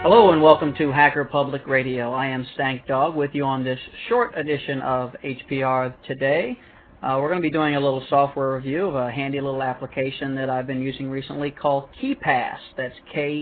Hello and welcome to Hacker Public Radio. I am Stank Dog with you on this short edition of HPR today. We're going to be doing a little software review of a handy little application that I've been using recently called KeePass. That's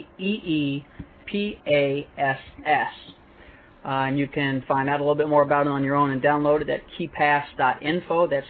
K-E-E-P-A-S-S. And you can find out a little bit more about it on your own and download it at keepass.info. That's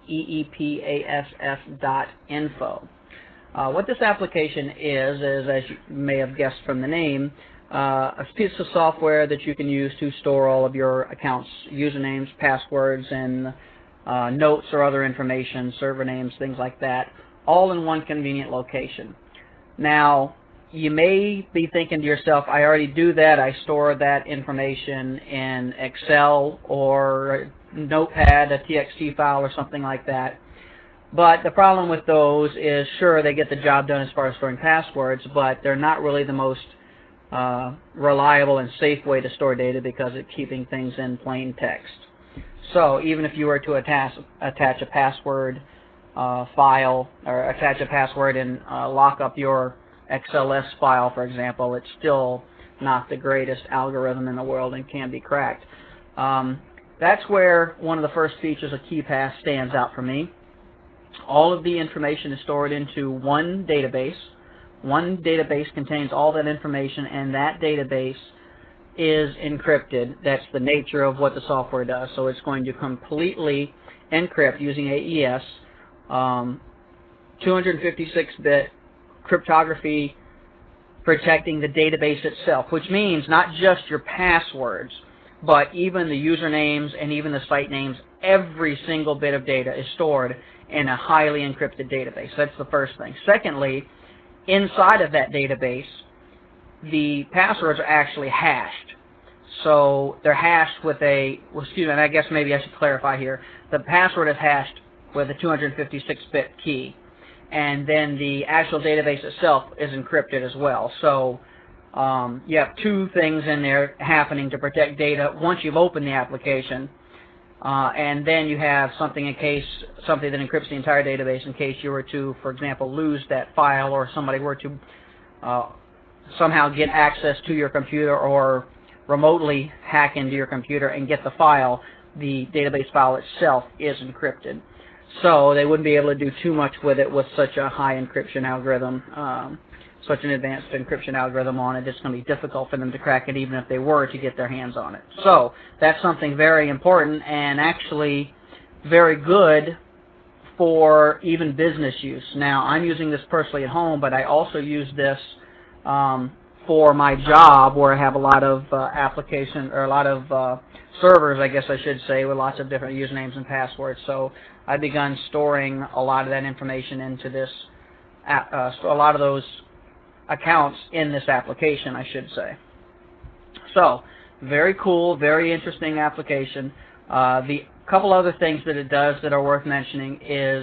K-E-E-P-A-S-S.info. What this application is, as you may have guessed from the name, a piece of software that you can use to store all of your accounts, usernames, passwords, and notes or other information, server names, things like that, all in one convenient location. Now, you may be thinking to yourself, I already do that. I store that information in Excel or Notepad, a TXT file or something like that. But the problem with those is, sure, they get the job done as far as storing passwords, but they're not really the most reliable and safe way to store data because it's keeping things in plain text. So even if you were to attach a password file or attach a password and lock up your XLS file, for example, it's still not the greatest algorithm in the world and can be cracked. That's where one of the first features of KeePass stands out for me. All of the information is stored into one database. One database contains all that information, and that database is encrypted. That's the nature of what the software does. So it's going to completely encrypt using AES, 256-bit cryptography protecting the database itself, which means not just your passwords, but even the usernames and even the site names. Every single bit of data is stored in a highly encrypted database. That's the first thing. Secondly, inside of that database, the passwords are actually hashed. So they're hashed with a, and I guess maybe I should clarify here. The password is hashed with a 256-bit key. And then the actual database itself is encrypted as well. So you have two things in there happening to protect data once you've opened the application. And then you have something that encrypts the entire database in case you were to, for example, lose that file, or somebody were to somehow get access to your computer or remotely hack into your computer and get the file. The database file itself is encrypted. So they wouldn't be able to do too much with it with such a high encryption algorithm, such an advanced encryption algorithm on it. It's going to be difficult for them to crack it even if they were to get their hands on it. So that's something very important and actually very good for even business use. Now, I'm using this personally at home, but I also use this for my job, where I have a lot of servers, I guess I should say, with lots of different usernames and passwords. So I've begun storing a lot of that information into this, a lot of those accounts in this application, I should say. So, very cool, very interesting application. The couple other things that it does that are worth mentioning is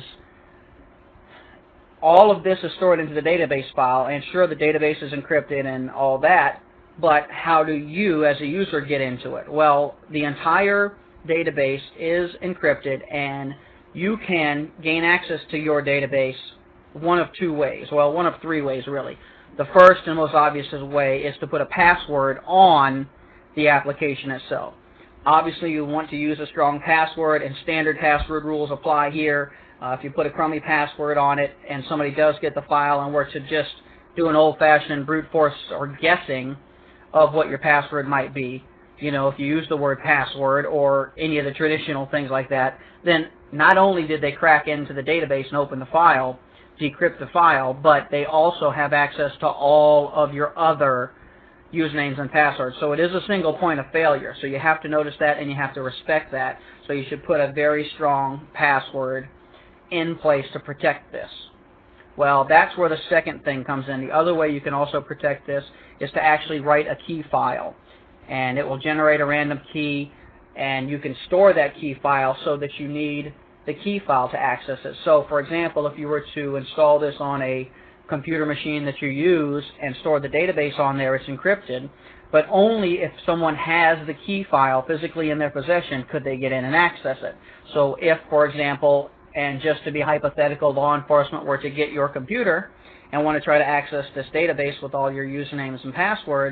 all of this is stored into the database file, and sure, the database is encrypted and all that, but how do you, as a user, get into it? Well, the entire database is encrypted, and you can gain access to your database one of two ways. Well, one of three ways, really. The first and most obvious way is to put a password on the application itself. Obviously, you want to use a strong password, and standard password rules apply here. If you put a crummy password on it and somebody does get the file and were to just do an old-fashioned brute force or guessing of what your password might be, you know, if you use the word password or any of the traditional things like that, then not only did they crack into the database and open the file, decrypt the file, but they also have access to all of your other usernames and passwords. So it is a single point of failure. So you have to notice that and you have to respect that. So you should put a very strong password in place to protect this. Well, that's where the second thing comes in. The other way you can also protect this is to actually write a key file. And it will generate a random key, and you can store that key file so that you need the key file to access it. So, for example, if you were to install this on a computer machine that you use and store the database on there, it's encrypted, but only if someone has the key file physically in their possession could they get in and access it. So if, for example, and just to be hypothetical, law enforcement were to get your computer and want to try to access this database with all your usernames and passwords,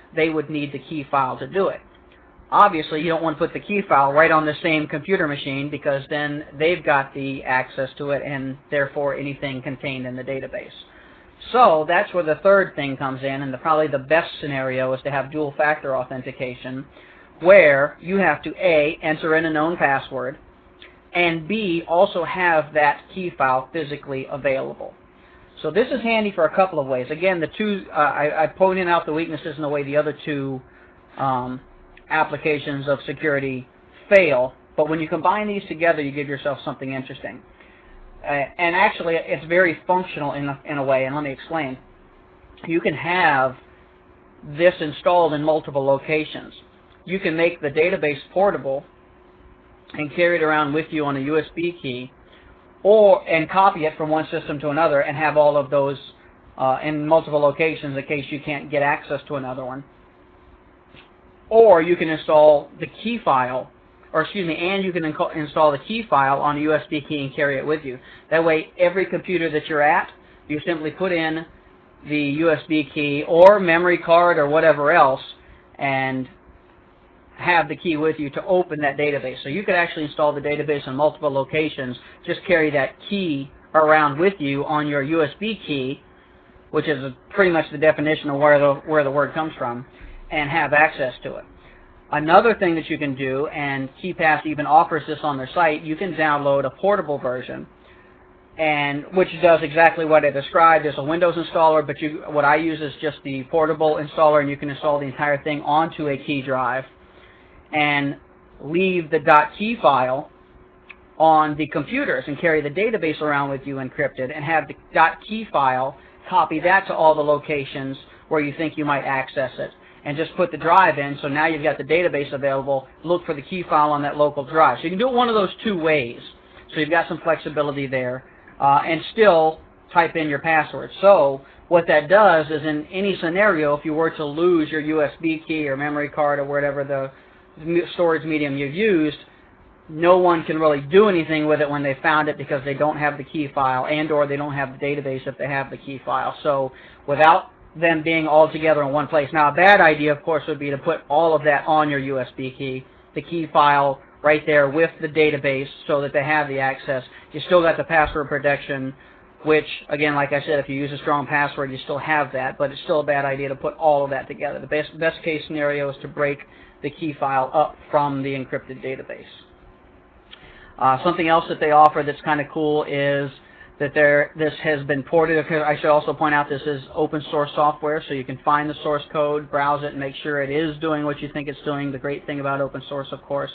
they would need the key file to do it. Obviously, you don't want to put the key file right on the same computer machine, because then they've got the access to it and therefore anything contained in the database. So that's where the third thing comes in, and probably the best scenario is to have dual factor authentication, where you have to A, enter in a known password, and B, also have that key file physically available. So this is handy for a couple of ways. Again, the two, I pointed out the weaknesses in the way the other two applications of security fail, but when you combine these together, you give yourself something interesting. And actually, it's very functional in a way, and let me explain. You can have this installed in multiple locations. You can make the database portable and carry it around with you on a USB key, and copy it from one system to another and have all of those in multiple locations in case you can't get access to another one. Or you can install the key file, and you can install the key file on a USB key and carry it with you. That way, every computer that you're at, you simply put in the USB key or memory card or whatever else, and have the key with you to open that database. So you could actually install the database in multiple locations, just carry that key around with you on your USB key, which is pretty much the definition of where the word comes from, and have access to it. Another thing that you can do, and KeePass even offers this on their site, you can download a portable version, and which does exactly what I described. There's a Windows installer, but what I use is just the portable installer, and you can install the entire thing onto a key drive and leave the .key file on the computers and carry the database around with you encrypted, and have the .key file, copy that to all the locations where you think you might access it, and just put the drive in. So now you've got the database available. Look for the key file on that local drive. So you can do it one of those two ways. So you've got some flexibility there, and still type in your password. So what that does is, in any scenario, if you were to lose your USB key or memory card or whatever the storage medium you've used, no one can really do anything with it when they found it, because they don't have the key file, and or they don't have the database if they have the key file. So without them being all together in one place. Now, a bad idea, of course, would be to put all of that on your USB key, the key file right there with the database, so that they have the access. You still got the password protection, which, again, like I said, if you use a strong password, you still have that, but it's still a bad idea to put all of that together. The best case scenario is to break the key file up from the encrypted database. Something else that they offer that's kind of cool is that this has been ported. I should also point out this is open source software, so you can find the source code, browse it, and make sure it is doing what you think it's doing. The great thing about open source, of course.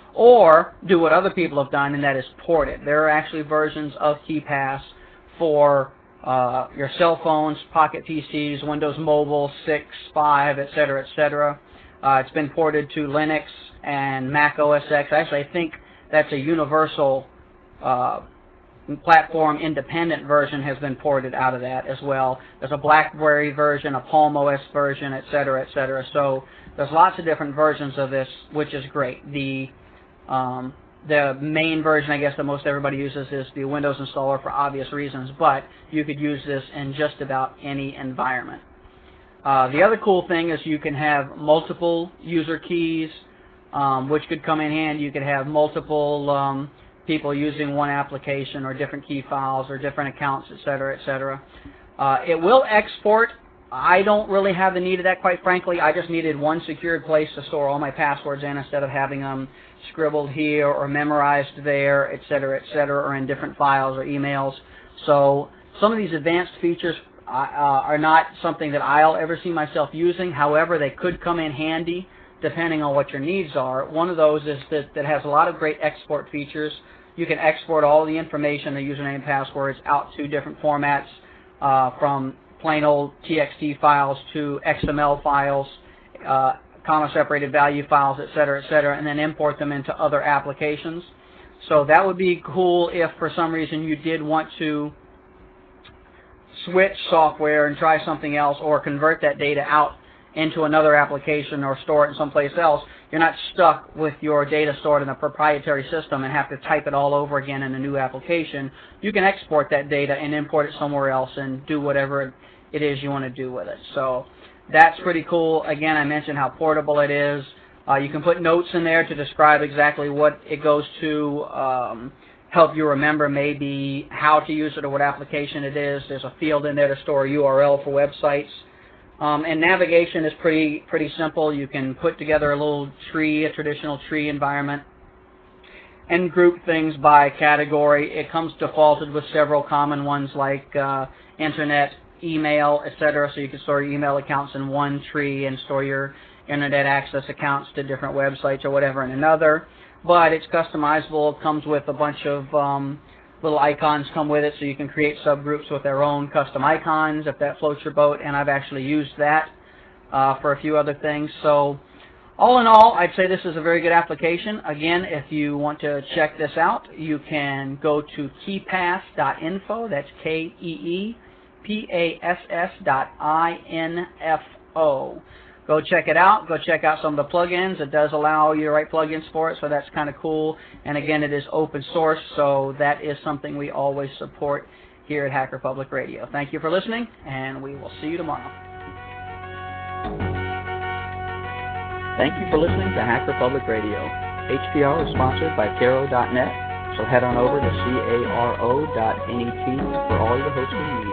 Or do what other people have done, and that is port it. There are actually versions of KeePass for your cell phones, Pocket PCs, Windows Mobile, 6, 5, etc., etc. It's been ported to Linux and Mac OS X. Actually, I think that's a universal platform independent version has been ported out of that as well. There's a BlackBerry version, a Palm OS version, etc., etc. So there's lots of different versions of this, which is great. The main version, I guess, that most everybody uses is the Windows installer for obvious reasons, but you could use this in just about any environment. The other cool thing is you can have multiple user keys, which could come in handy. You could have multiple people using one application, or different key files, or different accounts, etc., etc. It will export. I don't really have the need of that, quite frankly. I just needed one secured place to store all my passwords in, instead of having them scribbled here or memorized there, etc., etc., or in different files or emails. So some of these advanced features are not something that I'll ever see myself using. However, they could come in handy depending on what your needs are. One of those is that has a lot of great export features. You can export all the information, the username and passwords, out to different formats, from plain old TXT files to XML files, comma-separated value files, etc., etc., and then import them into other applications. So that would be cool if for some reason you did want to switch software and try something else, or convert that data out into another application, or store it in someplace else. You're not stuck with your data stored in a proprietary system and have to type it all over again in a new application. You can export that data and import it somewhere else and do whatever it is you want to do with it. So That's pretty cool. Again, I mentioned how portable it is. You can put notes in there to describe exactly what it goes to, help you remember maybe how to use it or what application it is. There's a field in there to store a URL for websites. And navigation is pretty simple. You can put together a little tree, a traditional tree environment, and group things by category. It comes defaulted with several common ones like internet, email, etc. So you can store your email accounts in one tree and store your internet access accounts to different websites or whatever in another. But it's customizable. It comes with a bunch of little icons come with it, so you can create subgroups with their own custom icons if that floats your boat, and I've actually used that for a few other things. So all in all, I'd say this is a very good application. Again, if you want to check this out, you can go to keepass.info. That's KEEPASS.info. Go check it out. Go check out some of the plugins. It does allow you to write plugins for it, so that's kind of cool. And again, it is open source, so that is something we always support here at Hacker Public Radio. Thank you for listening, and we will see you tomorrow. Thank you for listening to Hacker Public Radio. HPR is sponsored by Caro.net, so head on over to caro.net for all your hosting needs.